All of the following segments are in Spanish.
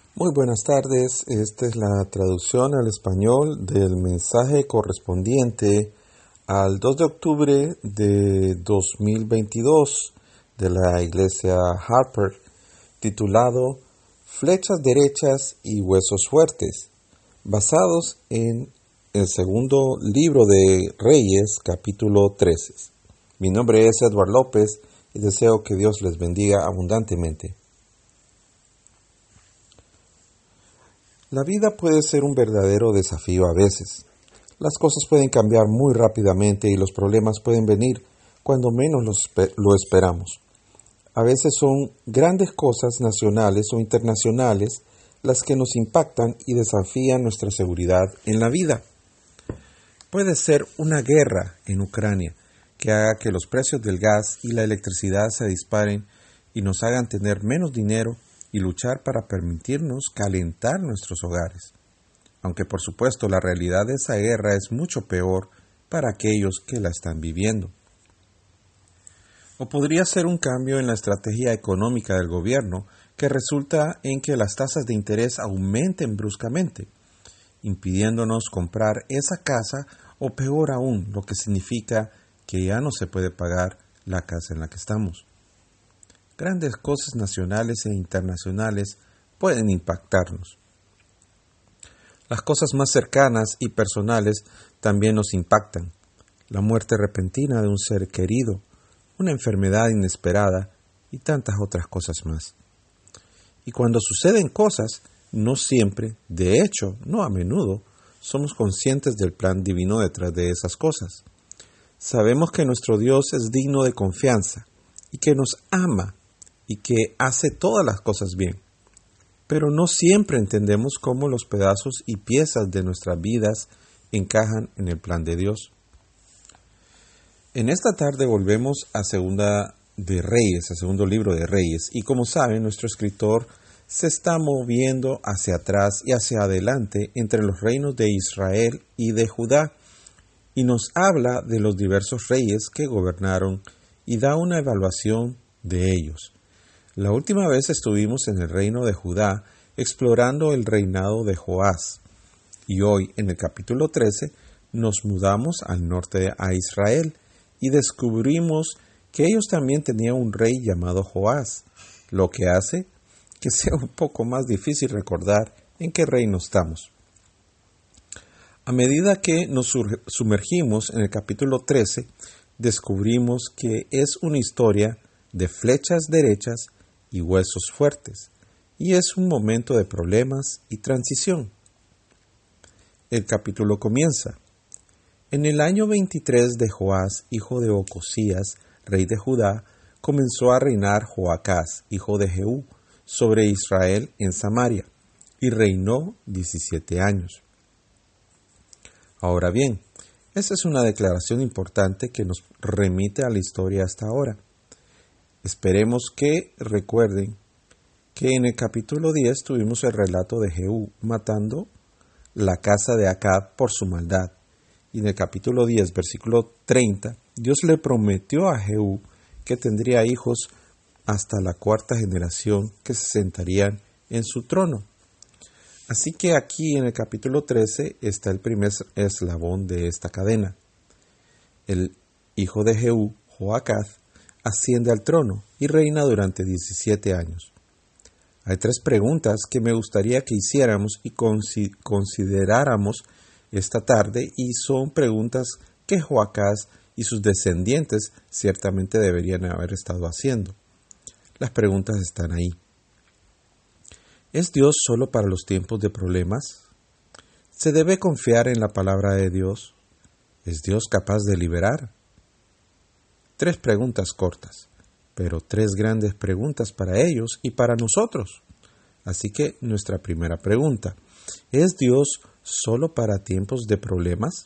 Muy buenas tardes, esta es la traducción al español del mensaje correspondiente al 2 de octubre de 2022 de la iglesia Harper, titulado Flechas derechas y huesos fuertes, basados en el segundo libro de Reyes, capítulo 13. Mi nombre es Edward López y deseo que Dios les bendiga abundantemente. La vida puede ser un verdadero desafío a veces. Las cosas pueden cambiar muy rápidamente y los problemas pueden venir cuando menos lo esperamos. A veces son grandes cosas nacionales o internacionales las que nos impactan y desafían nuestra seguridad en la vida. Puede ser una guerra en Ucrania que haga que los precios del gas y la electricidad se disparen y nos hagan tener menos dinero y luchar para permitirnos calentar nuestros hogares. Aunque por supuesto la realidad de esa guerra es mucho peor para aquellos que la están viviendo. O podría ser un cambio en la estrategia económica del gobierno que resulta en que las tasas de interés aumenten bruscamente, impidiéndonos comprar esa casa o peor aún, lo que significa que ya no se puede pagar la casa en la que estamos. Grandes cosas nacionales e internacionales pueden impactarnos. Las cosas más cercanas y personales también nos impactan. La muerte repentina de un ser querido, una enfermedad inesperada y tantas otras cosas más. Y cuando suceden cosas, no siempre, de hecho, no a menudo, somos conscientes del plan divino detrás de esas cosas. Sabemos que nuestro Dios es digno de confianza y que nos ama y que hace todas las cosas bien. Pero no siempre entendemos cómo los pedazos y piezas de nuestras vidas encajan en el plan de Dios. En esta tarde volvemos a Segunda de Reyes, al segundo libro de Reyes, y como saben, nuestro escritor se está moviendo hacia atrás y hacia adelante entre los reinos de Israel y de Judá, y nos habla de los diversos reyes que gobernaron y da una evaluación de ellos. La última vez estuvimos en el reino de Judá explorando el reinado de Joás, y hoy en el capítulo 13 nos mudamos al norte a Israel y descubrimos que ellos también tenían un rey llamado Joás, lo que hace que sea un poco más difícil recordar en qué reino estamos. A medida que nos sumergimos en el capítulo 13, descubrimos que es una historia de flechas derechas y huesos fuertes, y es un momento de problemas y transición. El capítulo comienza. En el año 23 de Joás, hijo de Ocosías, rey de Judá, comenzó a reinar Joacás, hijo de Jehú, sobre Israel en Samaria, y reinó 17 años. Ahora bien, esa es una declaración importante que nos remite a la historia hasta ahora. Esperemos que recuerden que en el capítulo 10 tuvimos el relato de Jehú matando la casa de Acab por su maldad. Y en el capítulo 10, versículo 30, Dios le prometió a Jehú que tendría hijos hasta la cuarta generación que se sentarían en su trono. Así que aquí en el capítulo 13 está el primer eslabón de esta cadena. El hijo de Jehú, Joacaz, asciende al trono y reina durante 17 años. Hay tres preguntas que me gustaría que hiciéramos y consideráramos esta tarde, y son preguntas que Joacaz y sus descendientes ciertamente deberían haber estado haciendo. Las preguntas están ahí. ¿Es Dios solo para los tiempos de problemas? ¿Se debe confiar en la palabra de Dios? ¿Es Dios capaz de liberar? Tres preguntas cortas, pero tres grandes preguntas para ellos y para nosotros. Así que nuestra primera pregunta, ¿es Dios solo para tiempos de problemas?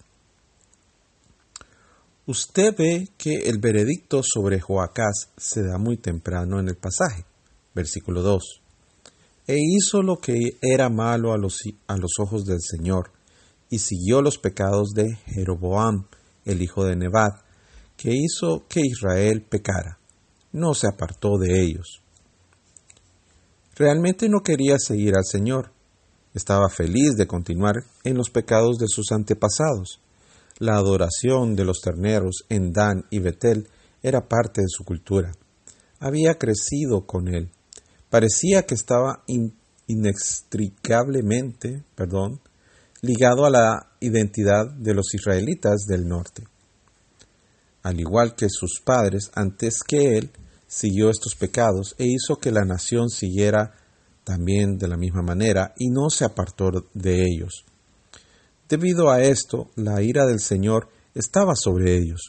Usted ve que el veredicto sobre Joacás se da muy temprano en el pasaje, versículo 2. E hizo lo que era malo a los ojos del Señor, y siguió los pecados de Jeroboam, el hijo de Nebat, que hizo que Israel pecara. No se apartó de ellos. Realmente no quería seguir al Señor. Estaba feliz de continuar en los pecados de sus antepasados. La adoración de los terneros en Dan y Betel era parte de su cultura. Había crecido con él. Parecía que estaba inextricablemente ligado a la identidad de los israelitas del norte. Al igual que sus padres, antes que él, siguió estos pecados e hizo que la nación siguiera también de la misma manera y no se apartó de ellos. Debido a esto, la ira del Señor estaba sobre ellos.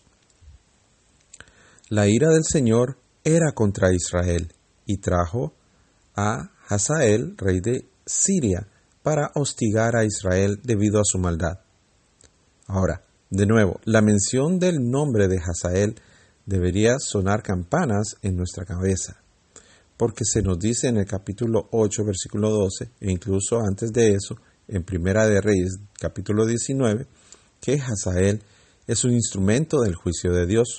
La ira del Señor era contra Israel y trajo a Hazael, rey de Siria, para hostigar a Israel debido a su maldad. Ahora, de nuevo, la mención del nombre de Hazael debería sonar campanas en nuestra cabeza, porque se nos dice en el capítulo 8, versículo 12, e incluso antes de eso, en Primera de Reyes, capítulo 19, que Hazael es un instrumento del juicio de Dios.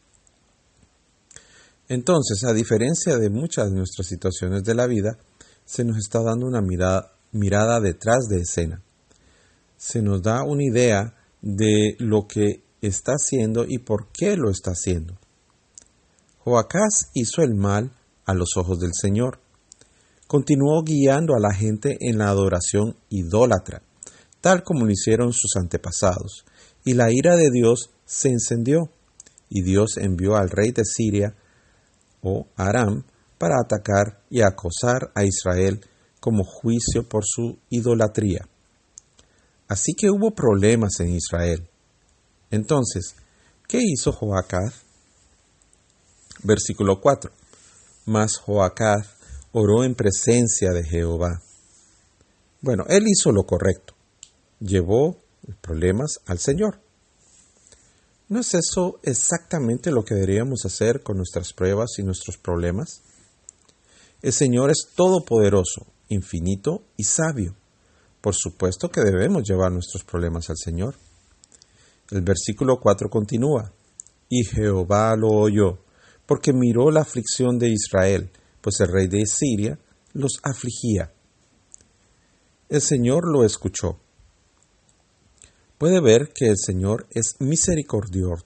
Entonces, a diferencia de muchas de nuestras situaciones de la vida, se nos está dando una mirada detrás de escena. Se nos da una idea de lo que está haciendo y por qué lo está haciendo. Joacás hizo el mal a los ojos del Señor. Continuó guiando a la gente en la adoración idólatra, tal como lo hicieron sus antepasados, y la ira de Dios se encendió, y Dios envió al rey de Siria, o Aram, para atacar y acosar a Israel como juicio por su idolatría. Así que hubo problemas en Israel. Entonces, ¿qué hizo Joacaz? Versículo 4. Mas Joacaz oró en presencia de Jehová. Bueno, él hizo lo correcto. Llevó problemas al Señor. ¿No es eso exactamente lo que deberíamos hacer con nuestras pruebas y nuestros problemas? El Señor es todopoderoso, infinito y sabio. Por supuesto que debemos llevar nuestros problemas al Señor. El versículo 4 continúa. Y Jehová lo oyó, porque miró la aflicción de Israel, pues el rey de Siria los afligía. El Señor lo escuchó. Puede ver que el Señor es misericordioso,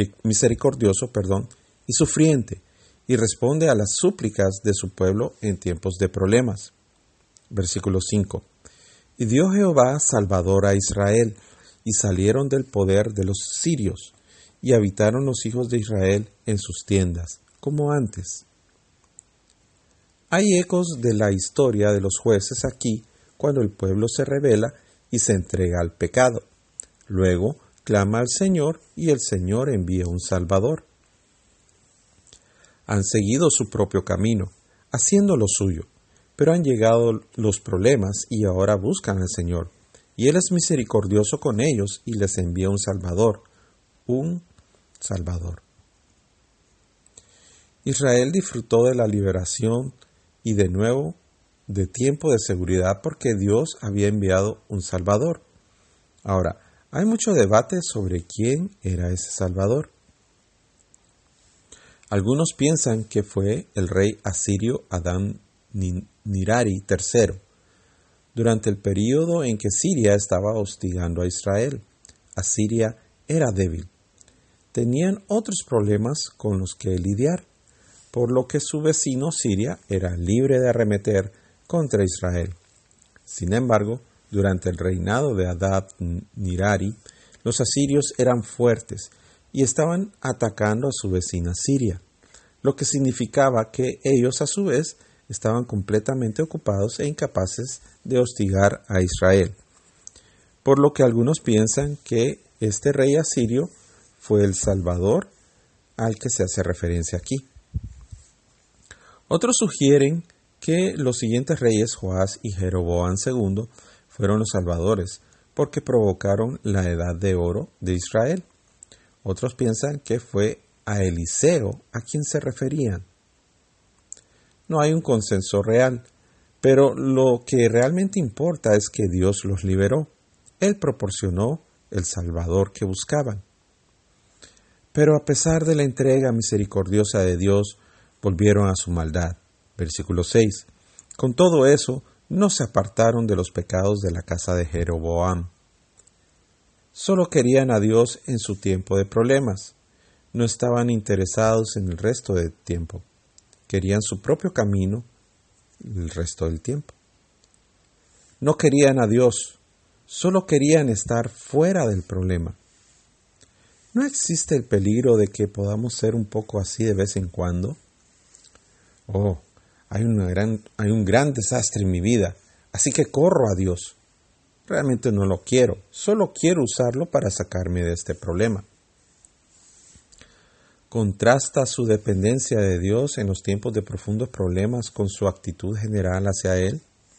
y sufriente, y responde a las súplicas de su pueblo en tiempos de problemas. Versículo 5. Y dio Jehová salvador a Israel, y salieron del poder de los sirios, y habitaron los hijos de Israel en sus tiendas, como antes. Hay ecos de la historia de los jueces aquí, cuando el pueblo se rebela y se entrega al pecado. Luego clama al Señor y el Señor envía un Salvador. Han seguido su propio camino, haciendo lo suyo, pero han llegado los problemas y ahora buscan al Señor. Y Él es misericordioso con ellos y les envía un Salvador. Israel disfrutó de la liberación y de nuevo de tiempo de seguridad porque Dios había enviado un Salvador. Ahora, hay mucho debate sobre quién era ese Salvador. Algunos piensan que fue el rey asirio Adad-Nirari III, durante el período en que Siria estaba hostigando a Israel. Asiria era débil. Tenían otros problemas con los que lidiar, por lo que su vecino Siria era libre de arremeter contra Israel. Sin embargo, durante el reinado de Adad-Nirari, los asirios eran fuertes y estaban atacando a su vecina Siria, lo que significaba que ellos a su vez estaban completamente ocupados e incapaces de hostigar a Israel. Por lo que algunos piensan que este rey asirio fue el Salvador al que se hace referencia aquí. Otros sugieren que los siguientes reyes, Joás y Jeroboam II, fueron los salvadores, porque provocaron la edad de oro de Israel. Otros piensan que fue a Eliseo a quien se referían. No hay un consenso real, pero lo que realmente importa es que Dios los liberó. Él proporcionó el Salvador que buscaban. Pero a pesar de la entrega misericordiosa de Dios, volvieron a su maldad. Versículo 6. Con todo eso, no se apartaron de los pecados de la casa de Jeroboam. Solo querían a Dios en su tiempo de problemas. No estaban interesados en el resto del tiempo. Querían su propio camino el resto del tiempo. No querían a Dios, solo querían estar fuera del problema. ¿No existe el peligro de que podamos ser un poco así de vez en cuando? Oh, hay un gran desastre en mi vida, así que corro a Dios. Realmente no lo quiero, solo quiero usarlo para sacarme de este problema. ¿Contrasta su dependencia de Dios en los tiempos de profundos problemas con su actitud general hacia Él?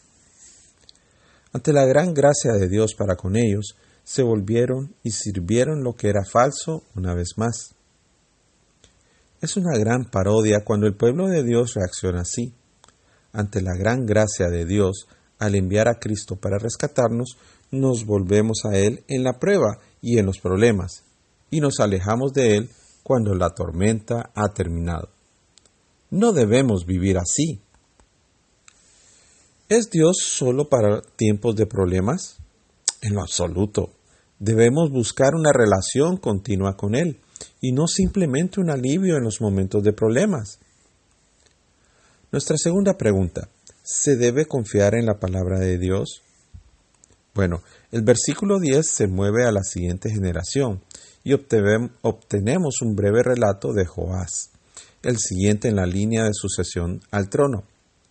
Ante la gran gracia de Dios para con ellos, se volvieron y sirvieron lo que era falso una vez más. Es una gran parodia cuando el pueblo de Dios reacciona así. Ante la gran gracia de Dios, al enviar a Cristo para rescatarnos, nos volvemos a Él en la prueba y en los problemas, y nos alejamos de Él cuando la tormenta ha terminado. No debemos vivir así. ¿Es Dios solo para tiempos de problemas? En lo absoluto. Debemos buscar una relación continua con Él, y no simplemente un alivio en los momentos de problemas. Nuestra segunda pregunta: ¿se debe confiar en la palabra de Dios? Bueno, el versículo 10 se mueve a la siguiente generación y obtenemos un breve relato de Joás, el siguiente en la línea de sucesión al trono.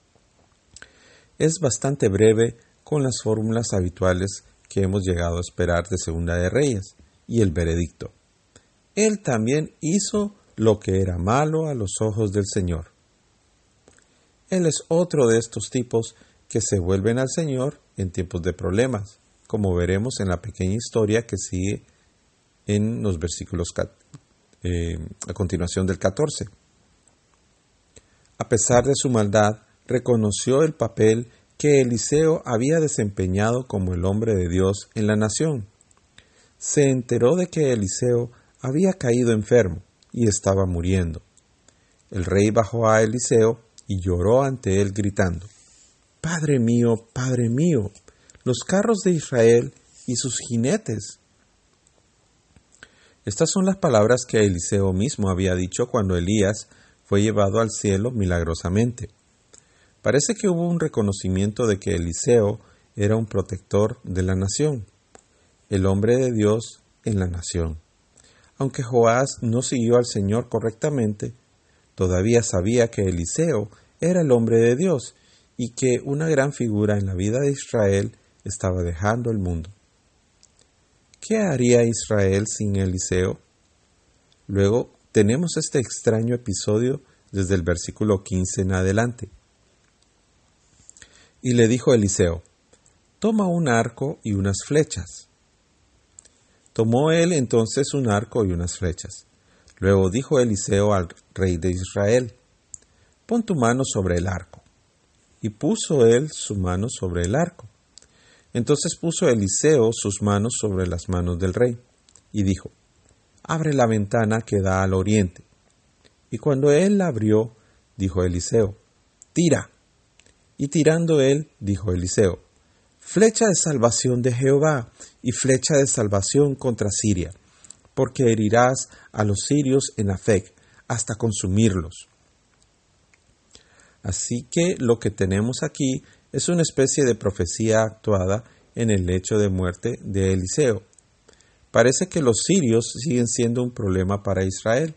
Es bastante breve con las fórmulas habituales que hemos llegado a esperar de Segunda de Reyes y el veredicto. Él también hizo lo que era malo a los ojos del Señor. Él es otro de estos tipos que se vuelven al Señor en tiempos de problemas, como veremos en la pequeña historia que sigue en los versículos a continuación del 14. A pesar de su maldad, reconoció el papel que Eliseo había desempeñado como el hombre de Dios en la nación. Se enteró de que Eliseo había caído enfermo y estaba muriendo. El rey bajó a Eliseo y lloró ante él gritando: Padre mío, los carros de Israel y sus jinetes. Estas son las palabras que Eliseo mismo había dicho cuando Elías fue llevado al cielo milagrosamente. Parece que hubo un reconocimiento de que Eliseo era un protector de la nación, el hombre de Dios en la nación. Aunque Joás no siguió al Señor correctamente, todavía sabía que Eliseo era el hombre de Dios y que una gran figura en la vida de Israel estaba dejando el mundo. ¿Qué haría Israel sin Eliseo? Luego tenemos este extraño episodio desde el versículo 15 en adelante. Y le dijo Eliseo: Toma un arco y unas flechas. Tomó él entonces un arco y unas flechas. Luego dijo Eliseo al rey de Israel: Pon tu mano sobre el arco. Y puso él su mano sobre el arco. Entonces puso Eliseo sus manos sobre las manos del rey, y dijo: Abre la ventana que da al oriente. Y cuando él la abrió, dijo Eliseo: Tira. Y tirando él, dijo Eliseo: Flecha de salvación de Jehová, y flecha de salvación contra Siria, porque herirás a los sirios en Afec, hasta consumirlos. Así que lo que tenemos aquí es una especie de profecía actuada en el lecho de muerte de Eliseo. Parece que los sirios siguen siendo un problema para Israel.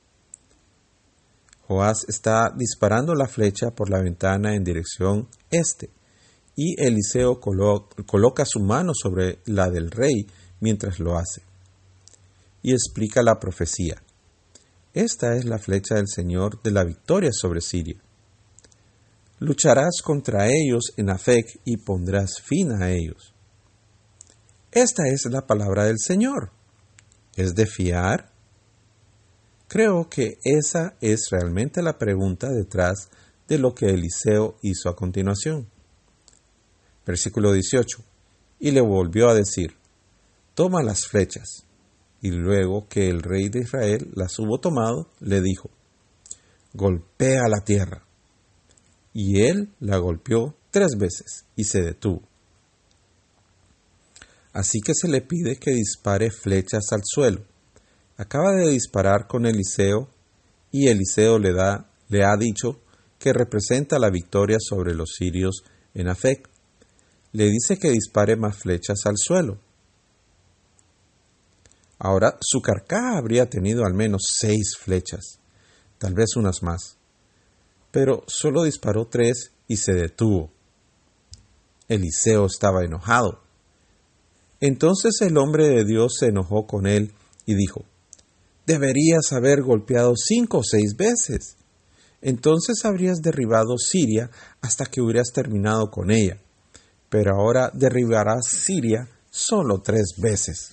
Joás está disparando la flecha por la ventana en dirección este, y Eliseo coloca su mano sobre la del rey mientras lo hace. Y explica la profecía. Esta es la flecha del Señor de la victoria sobre Siria. Lucharás contra ellos en Afec y pondrás fin a ellos. Esta es la palabra del Señor. ¿Es de fiar? Creo que esa es realmente la pregunta detrás de lo que Eliseo hizo a continuación. Versículo 18. Y le volvió a decir: Toma las flechas. Y luego que el rey de Israel las hubo tomado, le dijo: Golpea la tierra. y él la golpeó 3 veces y se detuvo. Así que se le pide que dispare flechas al suelo. Acaba de disparar con Eliseo y Eliseo le ha dicho que representa la victoria sobre los sirios en Afec. Le dice que dispare más flechas al suelo. Ahora, su carcaj habría tenido al menos 6 flechas, tal vez unas más, pero solo disparó 3 y se detuvo. Eliseo estaba enojado. Entonces el hombre de Dios se enojó con él y dijo: «Deberías haber golpeado 5 o 6 veces. Entonces habrías derribado Siria hasta que hubieras terminado con ella. Pero ahora derribarás Siria solo 3 veces».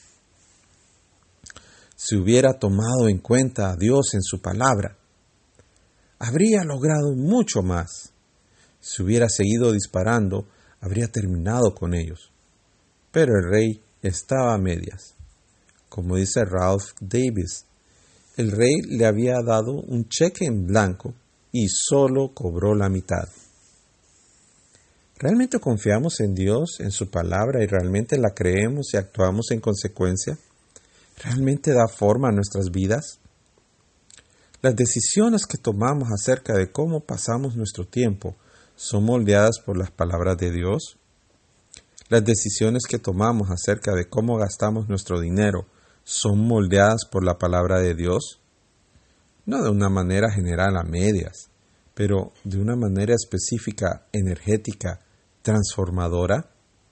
Si hubiera tomado en cuenta a Dios en su palabra, habría logrado mucho más. Si hubiera seguido disparando, habría terminado con ellos. Pero el rey estaba a medias. Como dice Ralph Davis, el rey le había dado un cheque en blanco y solo cobró la mitad. ¿Realmente confiamos en Dios, en su palabra, y realmente la creemos y actuamos en consecuencia? ¿Realmente da forma a nuestras vidas? Las decisiones que tomamos acerca de cómo pasamos nuestro tiempo son moldeadas por las palabras de Dios. Las decisiones que tomamos acerca de cómo gastamos nuestro dinero son moldeadas por la palabra de Dios. No de una manera general a medias, pero de una manera específica, energética, transformadora.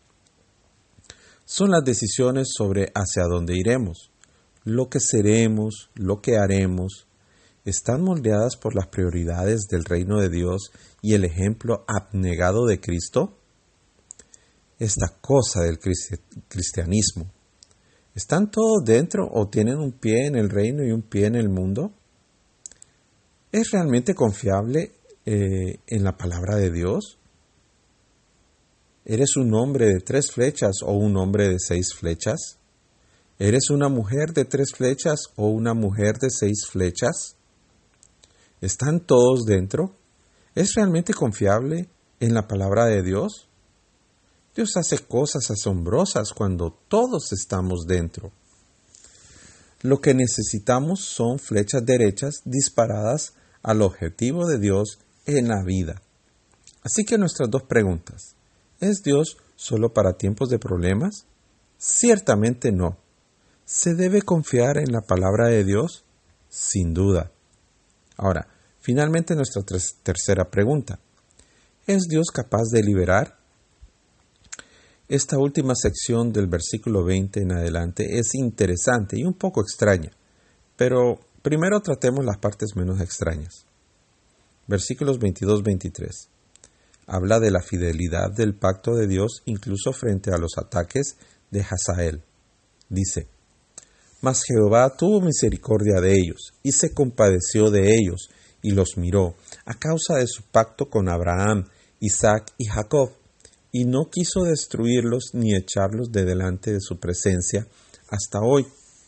Son las decisiones sobre hacia dónde iremos. Lo que seremos, lo que haremos, están moldeadas por las prioridades del reino de Dios y el ejemplo abnegado de Cristo. Esta cosa del cristianismo, ¿están todos dentro o tienen un pie en el reino y un pie en el mundo? ¿Es realmente confiable en la palabra de Dios? ¿Eres un hombre de 3 flechas o un hombre de 6 flechas? ¿Eres una mujer de 3 flechas o una mujer de 6 flechas? ¿Están todos dentro? ¿Es realmente confiable en la palabra de Dios? Dios hace cosas asombrosas cuando todos estamos dentro. Lo que necesitamos son flechas derechas disparadas al objetivo de Dios en la vida. Así que nuestras 2 preguntas. ¿Es Dios solo para tiempos de problemas? Ciertamente no. ¿Se debe confiar en la palabra de Dios? Sin duda. Ahora, finalmente nuestra tercera pregunta. ¿Es Dios capaz de liberar? Esta última sección del versículo 20 en adelante es interesante y un poco extraña, pero primero tratemos las partes menos extrañas. Versículos 22-23. Habla de la fidelidad del pacto de Dios incluso frente a los ataques de Hazael. Dice: «Mas Jehová tuvo misericordia de ellos, y se compadeció de ellos, y los miró, a causa de su pacto con Abraham, Isaac y Jacob, y no quiso destruirlos ni echarlos de delante de su presencia hasta hoy».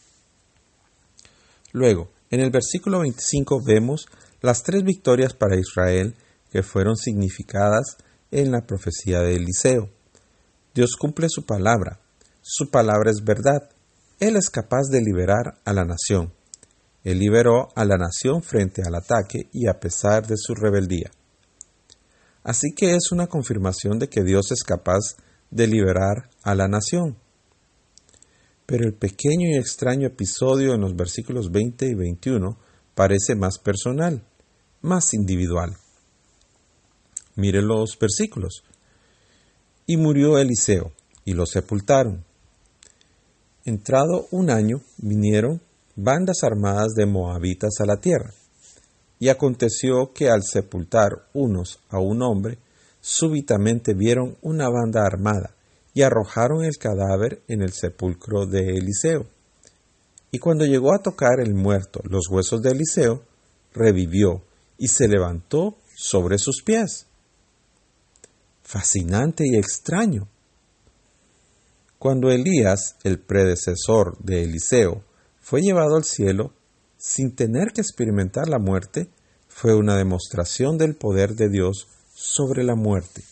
Luego, en el versículo 25 vemos las 3 victorias para Israel que fueron significadas en la profecía de Eliseo. Dios cumple su palabra es verdad. Él es capaz de liberar a la nación. Él liberó a la nación frente al ataque y a pesar de su rebeldía. Así que es una confirmación de que Dios es capaz de liberar a la nación. Pero el pequeño y extraño episodio en los versículos 20 y 21 parece más personal, más individual. Mire los versículos. «Y murió Eliseo, y lo sepultaron. Entrado un año, vinieron bandas armadas de moabitas a la tierra. Y aconteció que al sepultar unos a un hombre, súbitamente vieron una banda armada, y arrojaron el cadáver en el sepulcro de Eliseo. Y cuando llegó a tocar el muerto los huesos de Eliseo, revivió y se levantó sobre sus pies». Fascinante y extraño. Cuando Elías, el predecesor de Eliseo, fue llevado al cielo, sin tener que experimentar la muerte, fue una demostración del poder de Dios sobre la muerte.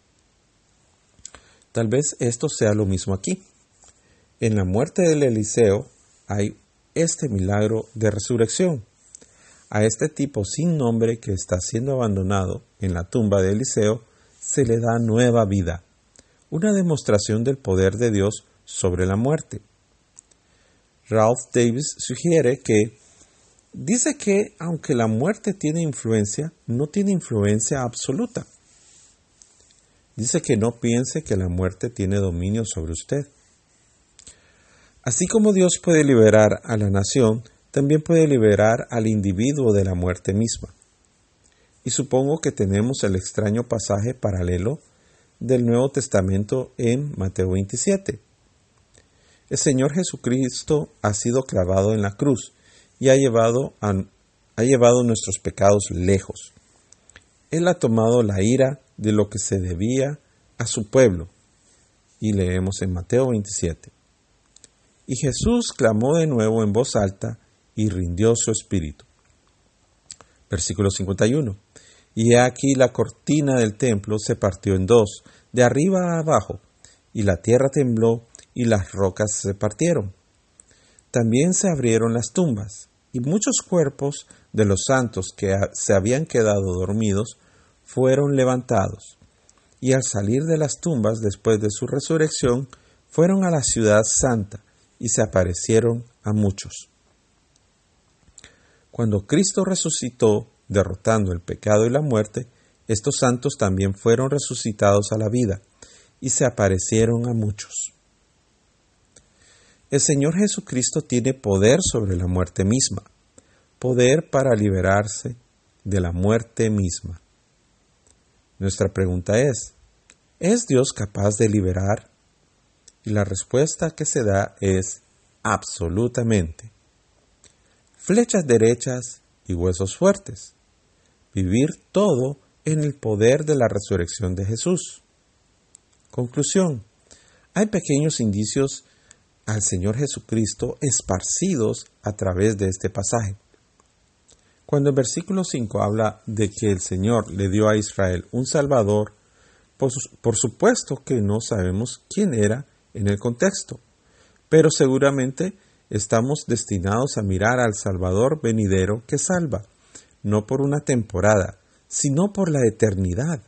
Tal vez esto sea lo mismo aquí. En la muerte del Eliseo hay este milagro de resurrección. A este tipo sin nombre que está siendo abandonado en la tumba de Eliseo se le da nueva vida, una demostración del poder de Dios sobre la muerte. Ralph Davis sugiere que dice que aunque la muerte tiene influencia, no tiene influencia absoluta. Dice que no piense que la muerte tiene dominio sobre usted. Así como Dios puede liberar a la nación, también puede liberar al individuo de la muerte misma. Y supongo que tenemos el extraño pasaje paralelo del Nuevo Testamento en Mateo 27. El Señor Jesucristo ha sido clavado en la cruz y ha llevado nuestros pecados lejos. Él ha tomado la ira de lo que se debía a su pueblo. Y leemos en Mateo 27. Y Jesús clamó de nuevo en voz alta y rindió su espíritu. Versículo 51. Y he aquí la cortina del templo se partió en dos, de arriba a abajo, y la tierra tembló y las rocas se partieron. También se abrieron las tumbas, y muchos cuerpos de los santos que se habían quedado dormidos fueron levantados. Y al salir de las tumbas después de su resurrección, fueron a la ciudad santa y se aparecieron a muchos. Cuando Cristo resucitó, derrotando el pecado y la muerte, estos santos también fueron resucitados a la vida y se aparecieron a muchos. El Señor Jesucristo tiene poder sobre la muerte misma, poder para liberarse de la muerte misma. Nuestra pregunta ¿es Dios capaz de liberar? Y la respuesta que se da es absolutamente. Flechas derechas y huesos fuertes. Vivir todo en el poder de la resurrección de Jesús. Conclusión. Hay pequeños indicios al Señor Jesucristo esparcidos a través de este pasaje. Cuando el versículo 5 habla de que el Señor le dio a Israel un Salvador, por supuesto que no sabemos quién era en el contexto, pero seguramente estamos destinados a mirar al Salvador venidero que salva, no por una temporada, sino por la eternidad.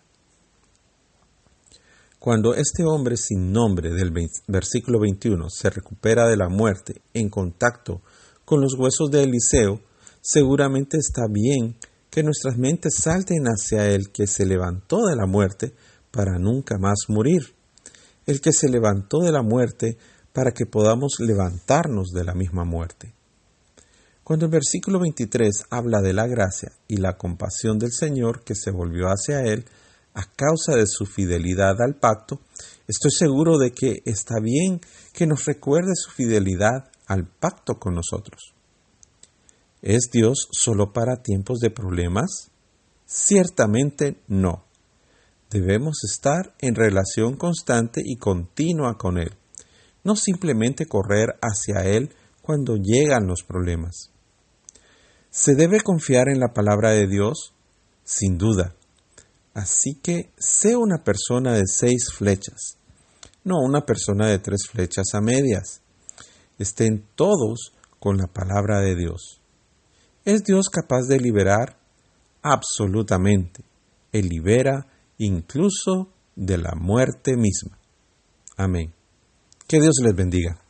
Cuando este hombre sin nombre del versículo 21 se recupera de la muerte en contacto con los huesos de Eliseo, seguramente está bien que nuestras mentes salten hacia el que se levantó de la muerte para nunca más morir, el que se levantó de la muerte para que podamos levantarnos de la misma muerte. Cuando el versículo 23 habla de la gracia y la compasión del Señor que se volvió hacia él a causa de su fidelidad al pacto, estoy seguro de que está bien que nos recuerde su fidelidad al pacto con nosotros. ¿Es Dios solo para tiempos de problemas? Ciertamente no. Debemos estar en relación constante y continua con Él, no simplemente correr hacia Él cuando llegan los problemas. ¿Se debe confiar en la palabra de Dios? Sin duda. Así que sé una persona de 6 flechas, no una persona de 3 flechas a medias. Estén todos con la palabra de Dios. ¿Es Dios capaz de liberar? Absolutamente. Él libera incluso de la muerte misma. Amén. Que Dios les bendiga.